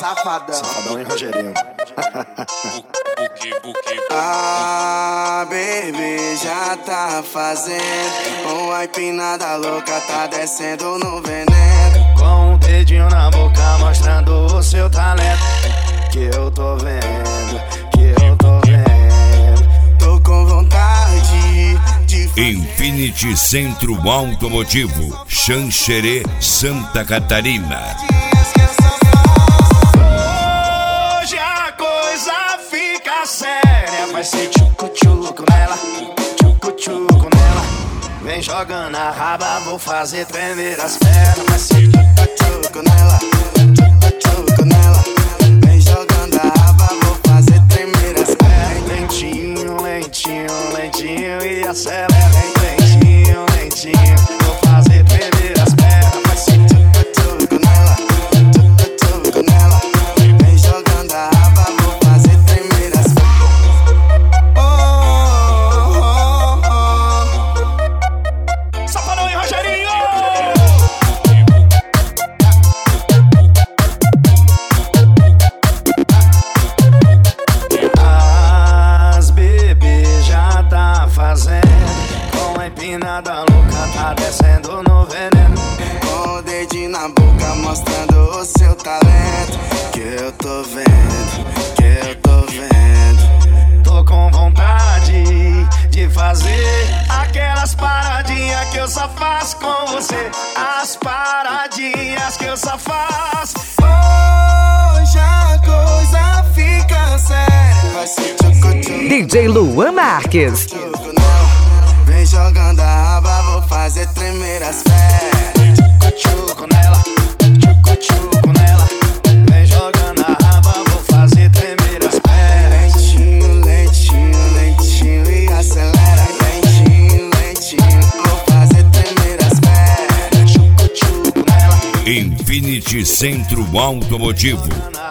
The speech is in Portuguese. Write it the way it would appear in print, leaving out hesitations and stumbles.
Safadão e Rogerinho. Ah, baby, já tá fazendo uma empinada louca, tá descendo no veneno. Com um dedinho na boca mostrando o seu talento. Que eu tô vendo, que eu tô vendo. Tô com vontade de Infinity Centro Automotivo, Xanxerê, Santa Catarina. Hoje a coisa fica séria. Vai ser tchucu-tchucu nela, tchucu-tchucu nela. Vem jogando a raba, vou fazer tremer as pernas. Vai ser tchucu-tchucu nela, tchucu-tchucu nela. Vem jogando a raba, vou fazer tremer as pernas. Lentinho, lentinho, lentinho e acelera. Lentinho, lentinho, vou fazer tremer as pernas. Vai ser tchucu-tchucu nela, tchucu-tchucu nela. Vem jogando a raba, vou fazer tremer as pernas. Safadão e Rogerinho! As bebês já tá fazendo. Com a empinada louca tá descendo no veneno. Com o dedinho na boca mostrando o seu talento. Que eu tô vendo, que eu tô vendo. Tô com vontade de fazer aquelas paradinhas que eu só faço com você. As paradinhas que eu só faço. Hoje a coisa fica séria. Vai ser tchucu-tchucu, DJ Luan Marques. tchucu nela. Vem jogando a raba, vou fazer tremer as pernas. Tchucu-tchucu nela, tchucu-tchucu nela. Vem jogando a raba, vou fazer tremer as pernas. Lentinho, lentinho, lentinho e acelera. Lentinho, lentinho, vou fazer tremer as pernas. Tchucu-tchucu nela. Infinity Centro Automotivo,